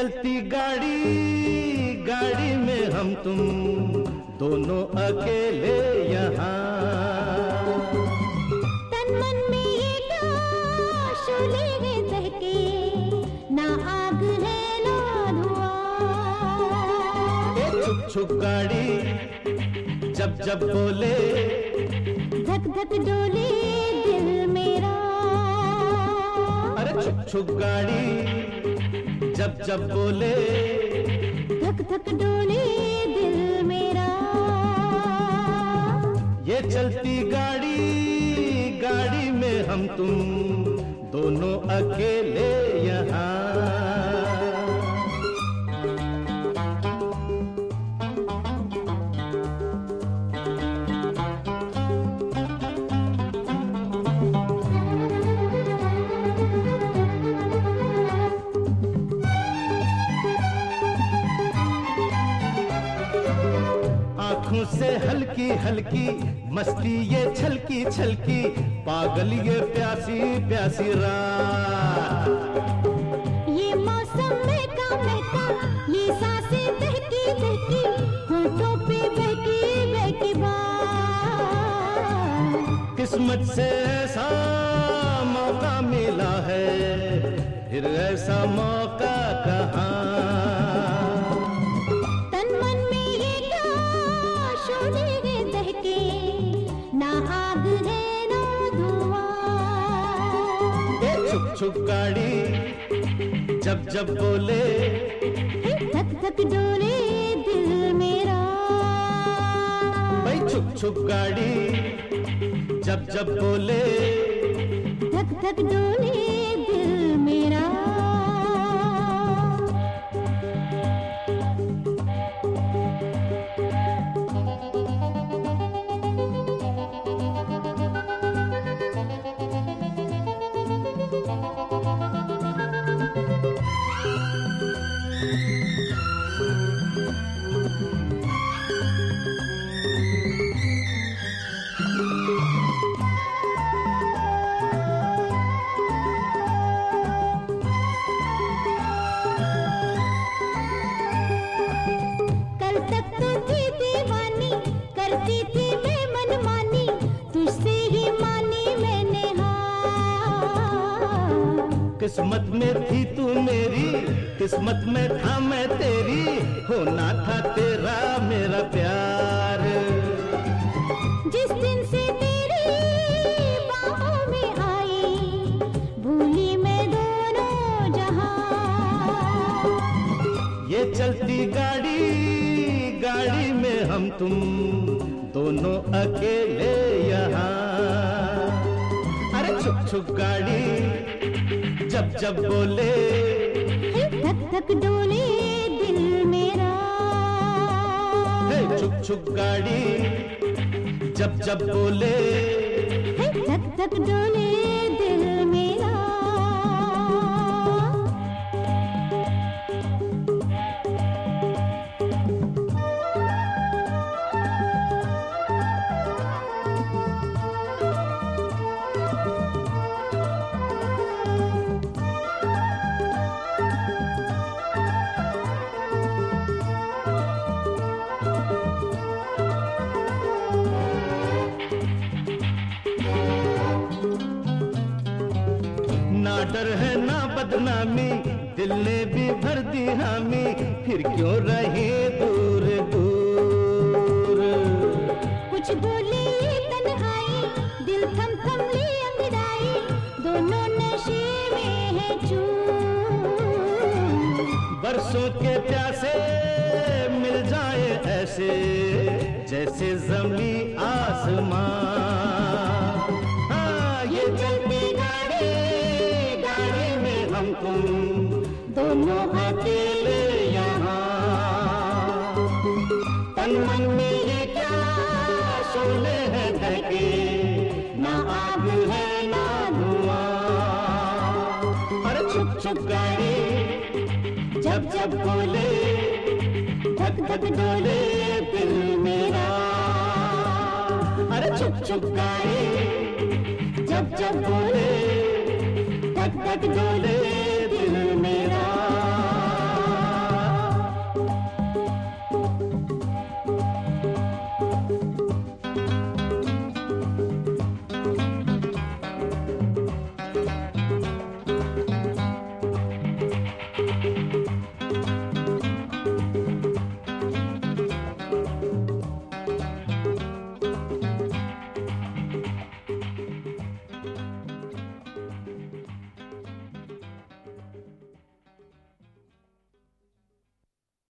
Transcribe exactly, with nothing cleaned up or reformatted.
चलती गाड़ी गाड़ी में हम तुम दोनों अकेले यहाँ। तन मन में ये क्या शोले हैं दहके, ना आग है ना धुआं। छुक छुक गाड़ी जब जब बोले, धक धक डोले दिल मेरा। अरे छुक छुक गाड़ी जब जब बोले, धक धक डोले दिल मेरा। ये चलती गाड़ी गाड़ी में हम तुम दोनों अकेले यहाँ। आँखों से हल्की हल्की मस्ती ये छलकी छलकी, पागल ये प्यासी प्यासी रात। ये मौसम महका महका, ये सांसें बहकी बहकी, होठों पे बहकी बहकी बात। किस्मत से ऐसा मौका मिला है, फिर ऐसा मौका कहाँ। छुक छुक गाड़ी जब जब बोले, धक धक डोले दिल मेरा। भाई छुक छुक गाड़ी जब जब बोले, धक धक डोले दिल मेरा। किस्मत में थी तू मेरी, किस्मत में था मैं तेरी, होना था तेरा मेरा प्यार। जिस दिन से तेरी बाहों में आई, भूली मैं दोनों जहां। ये चलती गाड़ी गाड़ी में हम तुम दोनों अकेले यहाँ। अरे छुक छुक गाड़ी जब जब बोले, धक धक डोले दिल मेरा। छुक छुक गाड़ी जब जब बोले, धक धक डोले दिल मेरा। ना डर है ना बदनामी, दिल ने भी भर दी हामी, फिर क्यों रहे दूर दूर। कुछ बोले तन्हाई, दिल थम थम ले अंगड़ाई, दोनों नशे में है चूर। बरसों के प्यासे मिल जाए ऐसे, जैसे जमी आसमां। हाँ ये चलती हम तुम दोनों अकेले यहाँ। तन मन में ये क्या शोले हैं दहके, ना आग है ना धुआं। अरे छुक छुक गाड़ी जब जब बोले, धक धक डोले दिल मेरा। अरे छुक छुक गाड़ी जब जब बोले, धक धक डोले